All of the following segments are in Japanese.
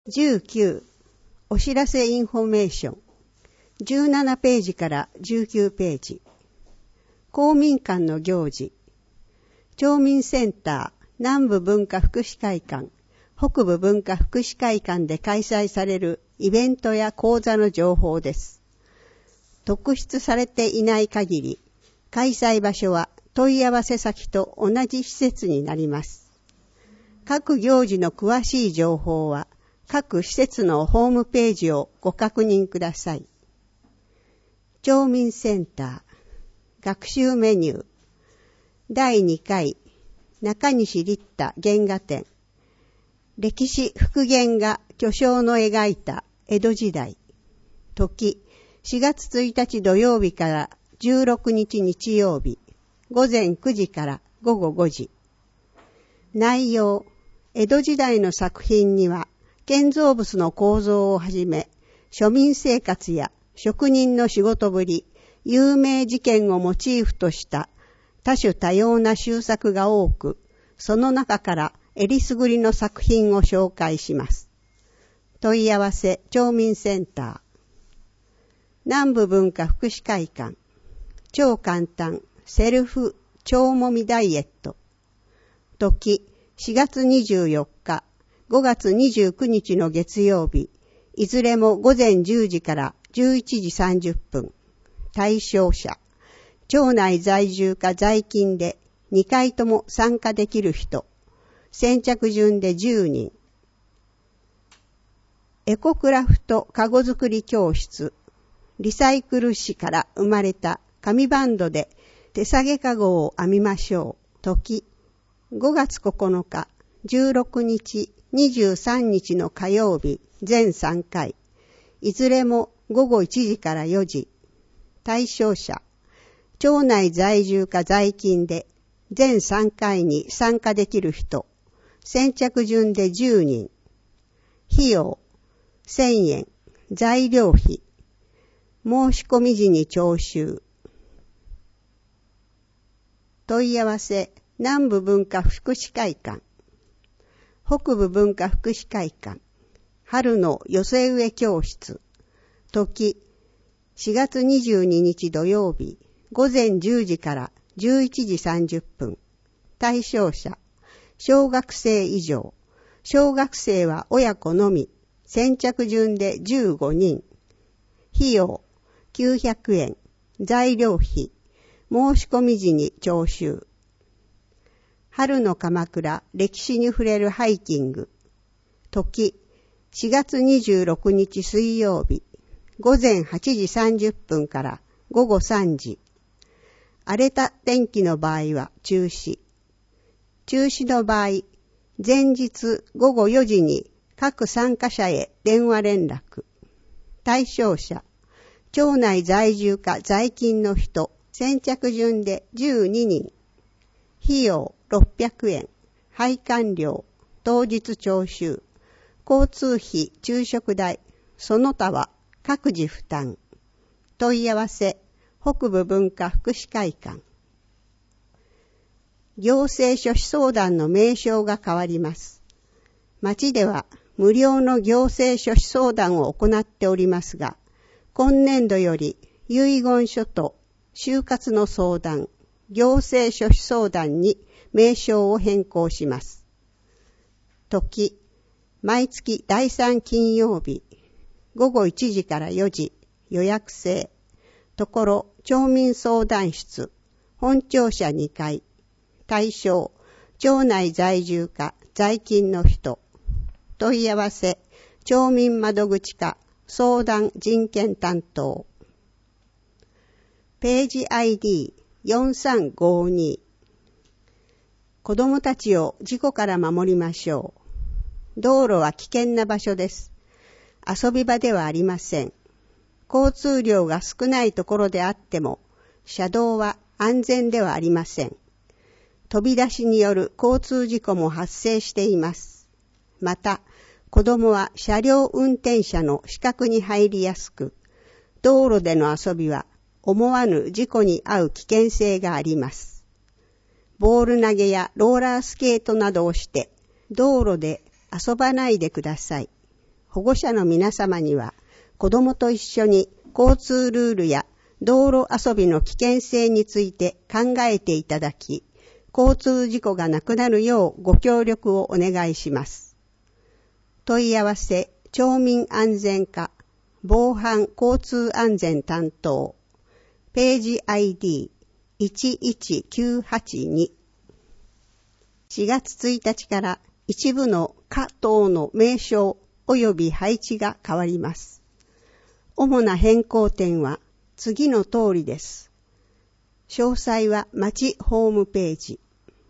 19. お知らせインフォメーション。17ページから19ページ。公民館の行事。町民センター、南部文化福祉会館、北部文化福祉会館で開催されるイベントや講座の情報です。特筆されていない限り、開催場所は問い合わせ先と同じ施設になります。各行事の詳しい情報は、各施設のホームページをご確認ください。町民センター、学習メニュー、第2回、中西立太原画展、歴史復元画巨匠の描いた江戸時代、時、4月1日土曜日から16日日曜日、午前9時から午後5時。内容、江戸時代の作品には、建造物の構造をはじめ、庶民生活や職人の仕事ぶり、有名事件をモチーフとした多種多様な修作が多く、その中からえりすぐりの作品を紹介します。問い合わせ町民センター。南部文化福祉会館。超簡単セルフ腸もみダイエット。時、4月24日。5月29日の月曜日、いずれも午前10時から11時30分。対象者、町内在住か在勤で2回とも参加できる人。先着順で10人。エコクラフトかご作り教室。リサイクル紙から生まれた紙バンドで手提げかごを編みましょう。時、5月9日、16日、23日の火曜日、全3回。いずれも午後1時から4時。対象者、町内在住か在勤で、全3回に参加できる人。先着順で10人。費用、1000円。材料費。申し込み時に徴収。問い合わせ、南部文化福祉会館。北部文化福祉会館、春の寄せ植え教室、時、4月22日土曜日、午前10時から11時30分、対象者、小学生以上、小学生は親子のみ、先着順で15人、費用、900円、材料費、申し込み時に徴収。春の鎌倉歴史に触れるハイキング。時、4月26日水曜日、午前8時30分から午後3時。荒れた天気の場合は中止。中止の場合、前日午後4時に各参加者へ電話連絡。対象者、町内在住か在勤の人、先着順で12人。費用、600円、配管料、当日徴収、交通費、昼食代、その他は各自負担。問い合わせ、北部文化福祉会館。行政書士相談の名称が変わります。町では無料の行政書士相談を行っておりますが、今年度より遺言書と就活の相談、行政書士相談に名称を変更します。時、毎月第3金曜日、午後1時から4時、予約制。ところ、町民相談室、本庁舎2階。対象、町内在住か在勤の人。問い合わせ、町民窓口課、相談人権担当。ページ ID4352。子供たちを事故から守りましょう。道路は危険な場所です。遊び場ではありません。交通量が少ないところであっても、車道は安全ではありません。飛び出しによる交通事故も発生しています。また、子供は車両運転者の死角に入りやすく、道路での遊びは思わぬ事故に遭う危険性があります。ボール投げやローラースケートなどをして道路で遊ばないでください。 保護者の皆様には、子供と一緒に交通ルールや道路遊びの危険性について考えていただき、交通事故がなくなるようご協力をお願いします。問い合わせ、町民安全課、防犯交通安全担当、ページ ID11982。4月1日から一部の課等の名称及び配置が変わります。主な変更点は次の通りです。詳細は町ホームページ。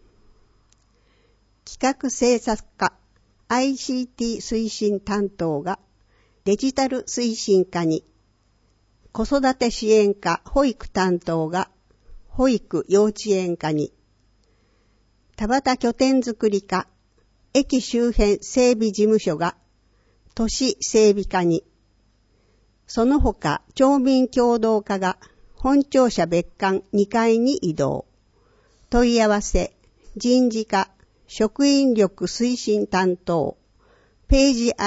企画制作課 ICT 推進担当がデジタル推進課に、子育て支援課保育担当が保育幼稚園課に、田端拠点づくり課駅周辺整備事務所が都市整備課に、その他町民協同課が本庁舎別館2階に移動。問い合わせ、人事課職員力推進担当、ページ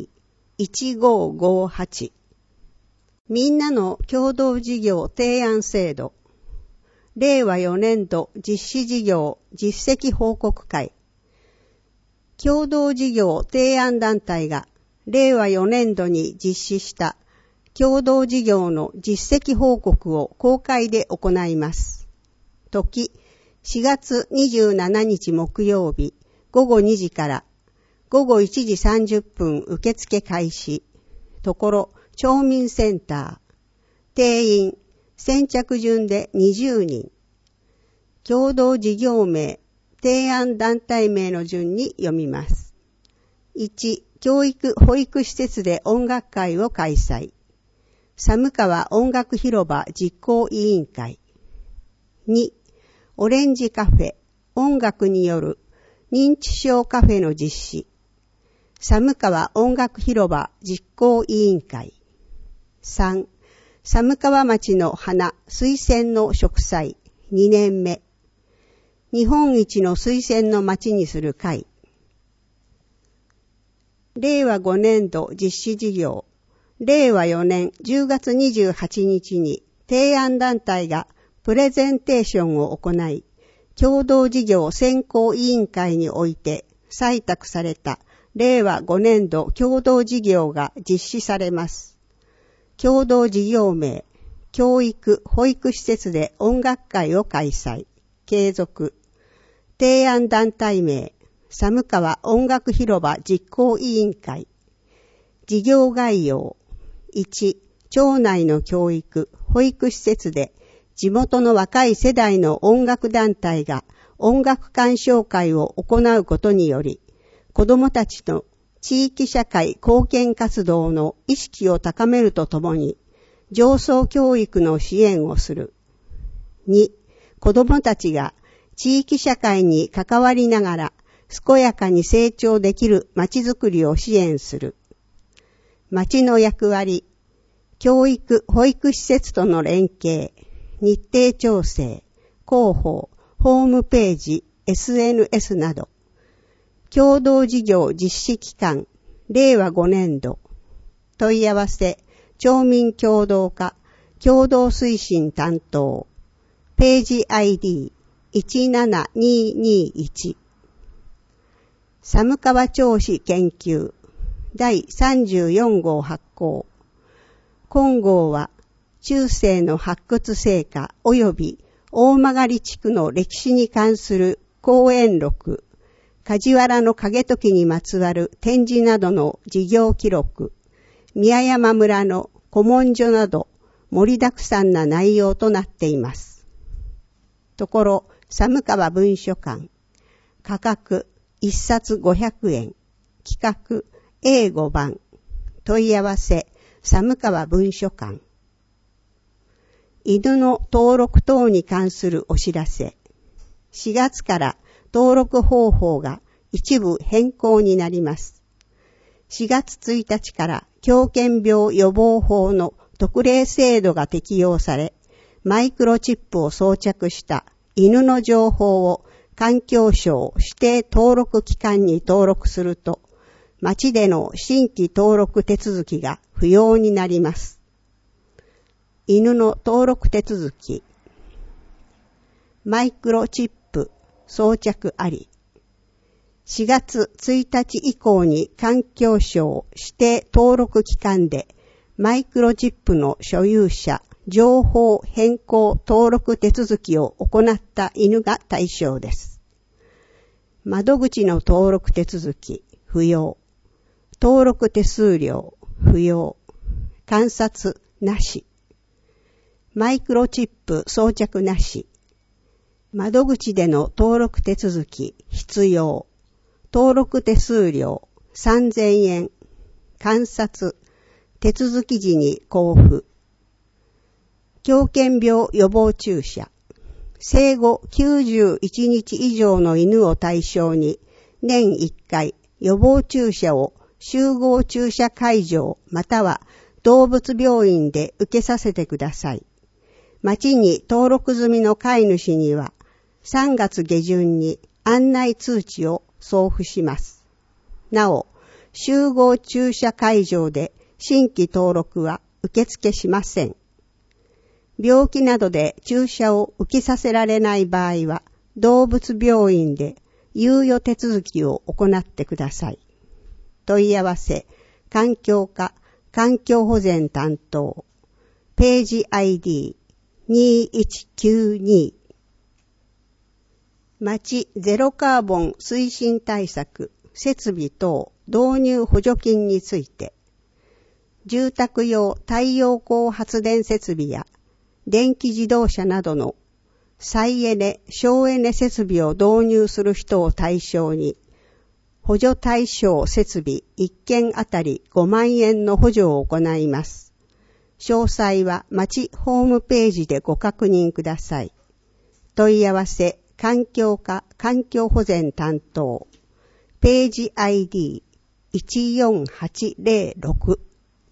ID1558。みんなの共同事業提案制度、令和4年度実施事業実績報告会。共同事業提案団体が令和4年度に実施した共同事業の実績報告を公開で行います。時、4月27日木曜日午後2時から午後1時30分受付開始。ところ、町民センター。定員、先着順で20人。共同事業名、提案団体名の順に読みます。1、教育保育施設で音楽会を開催。寒川音楽広場実行委員会。2、オレンジカフェ、音楽による認知症カフェの実施。寒川音楽広場実行委員会。3、寒川町の花水仙の植栽2年目。日本一の水仙の町にする会。令和5年度実施事業。令和4年10月28日に提案団体がプレゼンテーションを行い、共同事業選考委員会において採択された令和5年度共同事業が実施されます。共同事業名、教育保育施設で音楽会を開催、継続。提案団体名、寒川音楽広場実行委員会。事業概要。1、町内の教育、保育施設で地元の若い世代の音楽団体が音楽鑑賞会を行うことにより、子どもたちの地域社会貢献活動の意識を高めるとともに、情操教育の支援をする。2、子どもたちが地域社会に関わりながら健やかに成長できるまちづくりを支援する。町の役割、教育・保育施設との連携、日程調整、広報、ホームページ、SNS など。共同事業実施期間、令和5年度。問い合わせ、町民協同課、共同推進担当。ページ ID17221。寒川町史研究第34号発行。今号は中世の発掘成果及び大曲地区の歴史に関する講演録、梶原の景時にまつわる展示などの事業記録、宮山村の古文書など盛りだくさんな内容となっています。ところ、寒川文書館、価格1冊500円、企画 A5 番、問い合わせ、寒川文書館。犬の登録等に関するお知らせ。4月から登録方法が一部変更になります。4月1日から狂犬病予防法の特例制度が適用され、マイクロチップを装着した犬の情報を環境省指定登録機関に登録すると、 町での新規登録手続きが不要になります。犬の登録手続き。マイクロチップ装着あり。4月1日以降に環境省指定登録機関でマイクロチップの所有者情報変更登録手続きを行った犬が対象です。窓口の登録手続き不要。登録手数料不要。観察なし。マイクロチップ装着なし。窓口での登録手続き必要。登録手数料3000円。観察。手続き時に交付。狂犬病予防注射。生後91日以上の犬を対象に年1回予防注射を集合注射会場または動物病院で受けさせてください。町に登録済みの飼い主には3月下旬に案内通知を送付します。なお、集合注射会場で新規登録は受付しません。病気などで注射を受けさせられない場合は、動物病院で猶予手続きを行ってください。問い合わせ、環境課、環境保全担当、ページ ID2192。町ゼロカーボン推進対策設備等導入補助金について、住宅用太陽光発電設備や電気自動車などの再エネ、省エネ設備を導入する人を対象に、補助対象設備1件あたり5万円の補助を行います。詳細は町ホームページでご確認ください。問い合わせ、環境課環境保全担当、ページ ID14806。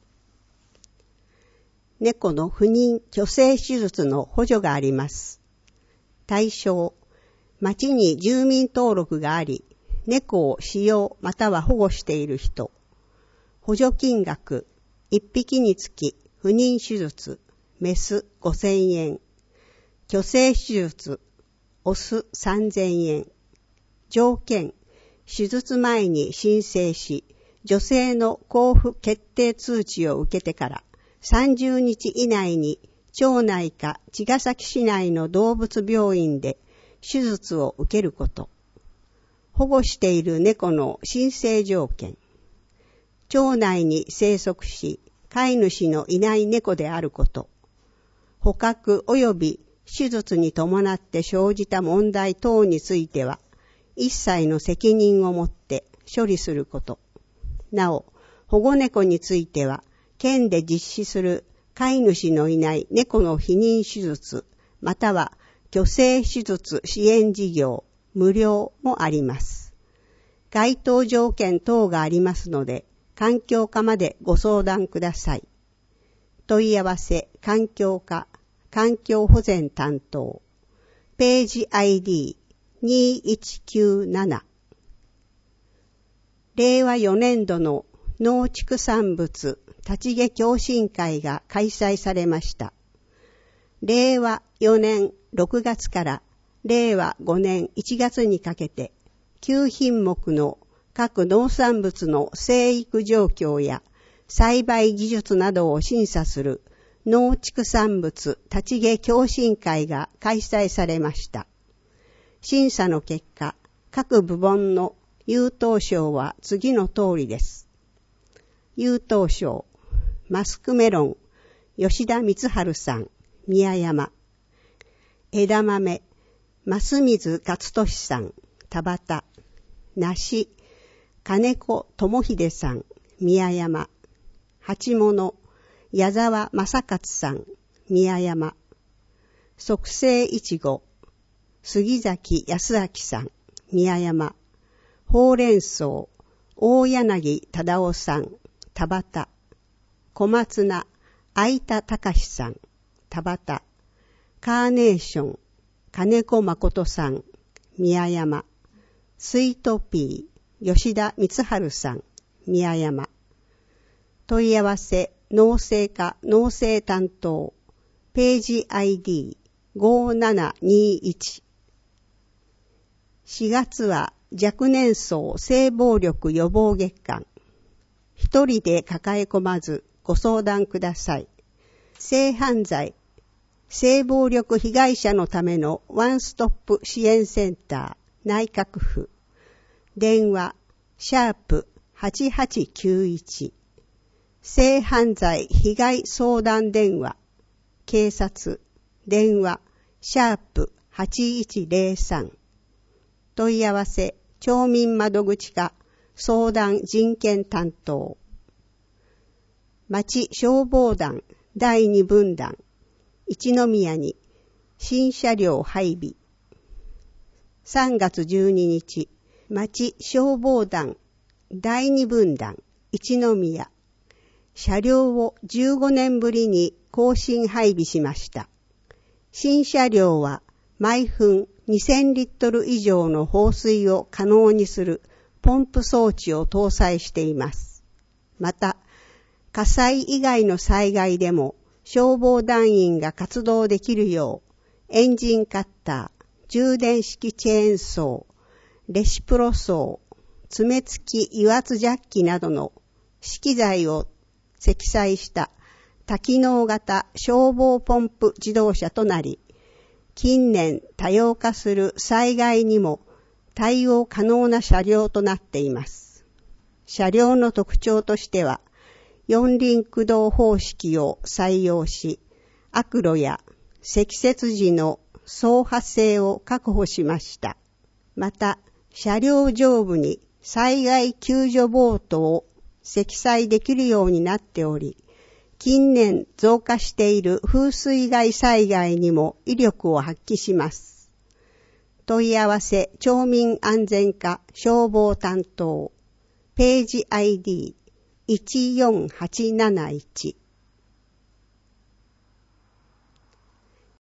猫の不妊・去勢手術の補助があります。対象、町に住民登録があり、猫を使用または保護している人。補助金額、1匹につき不妊手術、メス5000円。去勢手術、オス3000円。条件、手術前に申請し、女性の交付決定通知を受けてから30日以内に町内か茅ヶ崎市内の動物病院で手術を受けること。保護している猫の申請条件。町内に生息し、飼い主のいない猫であること。捕獲及び手術に伴って生じた問題等については、一切の責任を持って処理すること。なお、保護猫については、県で実施する飼い主のいない猫の避妊手術、または去勢手術支援事業、無料もあります。該当条件等がありますので、環境課までご相談ください。問い合わせ、環境課、環境保全担当、ページ ID2197。令和4年度の農畜産物立ち下共進会が開催されました。令和4年6月から令和5年1月にかけて、9品目の各農産物の生育状況や栽培技術などを審査する農畜産物立ち下共進会が開催されました。審査の結果、各部門の優等賞は次の通りです。優等賞、マスクメロン、吉田光晴さん、宮山。枝豆、増水勝利さん、田端。梨、金子智秀さん、宮山。鉢物、矢沢正勝さん、宮山。促成いちご、杉崎康明さん、宮山。ほうれん草、大柳忠夫さん、田端。小松菜、相田隆さん、田端。カーネーション、金子誠さん、宮山。スイートピー、吉田光晴さん、 宮山。問い合わせ農政課農政担当ページ ID5721。4月は若年層性暴力予防月間。一人で抱え込まずご相談ください。性犯罪、性暴力被害者のためのワンストップ支援センター内閣府。電話#8891。性犯罪被害相談電話。警察電話#8103。問い合わせ町民窓口課相談人権担当。町消防団第2分団一宮に新車両配備。3月12日、町消防団第2分団一宮、車両を15年ぶりに更新配備しました。新車両は毎分2000リットル以上の放水を可能にするポンプ装置を搭載しています。また、火災以外の災害でも消防団員が活動できるよう、エンジンカッター、充電式チェーンソー、レシプロソー、爪付き油圧ジャッキなどの資機材を積載した多機能型消防ポンプ自動車となり、近年多様化する災害にも対応可能な車両となっています。車両の特徴としては、四輪駆動方式を採用し、悪路や積雪時の走破性を確保しました。また、車両上部に災害救助ボートを積載できるようになっており、近年増加している風水害災害にも威力を発揮します。問い合わせ町民安全課消防担当ページ ID148871